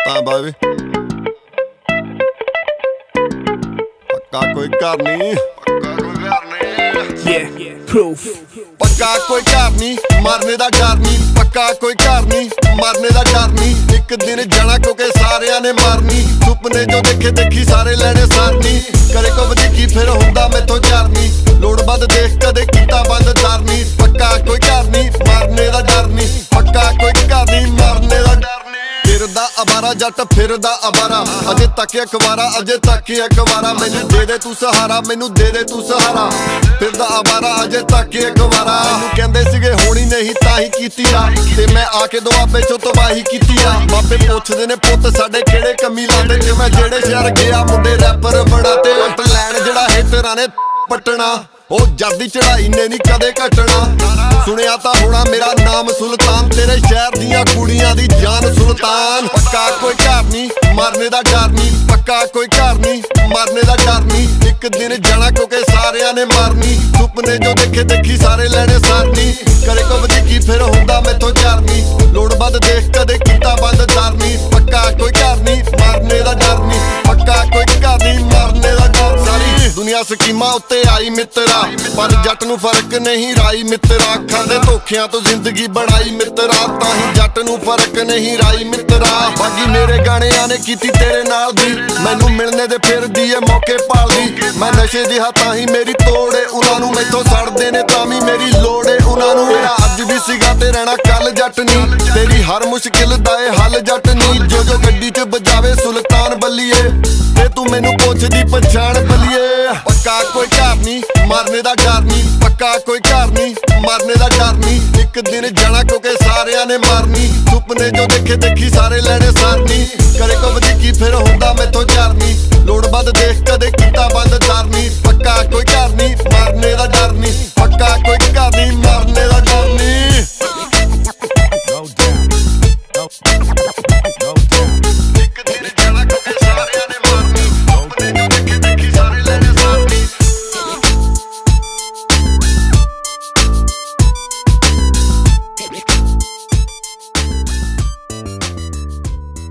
हाँ भाई पक्का कोई घर नहीं, पक्का कोई घर नहीं, मरने दा डर नहीं, पक्का कोई घर नहीं, मरने दा डर नहीं। एक दिन जाना क्योंकि सारियां ने मारनी, सुपने जो देखे देखी सारे लेने सारनी। करे को वधिकी फिर हुंदा मैथों चारनी, लोड़ बद देख कदे कीता बंद दर नहीं। पक्का कोई घर नहीं, मरने दा डर नहीं, पक्का कोई घर नहीं, मरने दा डर नहीं। फिरदा अबारा जट फिरदा अबारा, अजे तक अखबारा अजे तक अखबारा। मैनू दे दे तू सहारा, मैनू दे दे तू सहारा। फिरदा अबारा अजे तक अखबारा। मैनू कहंदे सीगे होनी नहीं ताही कीती आ, ते मैं आके दुआबे चों तबाही कीती आ। बाबे पुछदे ने पुੱਤ साडे किहड़े कमी लांदे, ते मैं जेड़े शहर गया मुंडे रैपर बनाते। पट लैण जेड़ा हेटरां ने पटना, ओ जद दी चढ़ाई ने नहीं कदे घटना। सुनिया तां होना मेरा नाम सुल्तान, तेरे शहर दियां कुड़ियां दी जान सुल्तान। पक्का कोई घर नहीं, मरने दा डर नहीं, पक्का कोई घर नहीं, मरने दा डर नहीं। एक दिन जाना क्योंकि सारियां ने मारनी, सुपने जो देखे देखी सारे लेने सारनी। करे को वधिकी फिर हुंदा मैथों चारनी, लोड़ बद देख कदे कीता बंद दरनी। पक्का कोई घर नहीं, मरने दा डर नहीं, पक्का कोई घर नहीं, मरने दा डर। सारी दुनिया स्कीमां उत्ते आई मित्रा, पर जट नूं फर्क नहीं राई मित्रा। अखां दे धोखियां तो जिंदगी बनाई मित्रा, ताही जट नूं फर्क नहीं राई मित्रा। बाकी मेरे गाणियां ने कीती तेरे नाल दी, मैनू मिलने दे फिरदी ए मौके भालदी। मैं नशे दी हां ताही मेरी तोड़ ए उन्हां नूं, मैथों सड़दे ने तां वी मेरी लोड़ ए उन्हां नूं। मेरा अज भी सीगा ते रहना कल जट नी, तेरी हर मुश्किल दा ए हल जट नी। जो जो गड्डी च बजावे सुल्तान बल्लीए, ते तू मैनू पुछदी पछाण बल्लीए। पक्का कोई घर नहीं, मरने दा डर नहीं, पक्का कोई घर नहीं, मरने दा डर नहीं। एक दिन जाना क्योंकि सारियां ने मारनी, सुपने जो देखे देखी सारे लेने सारनी। करे को वधिकी फिर हुंदा मैथों चारनी, लोड़ बद देख कदे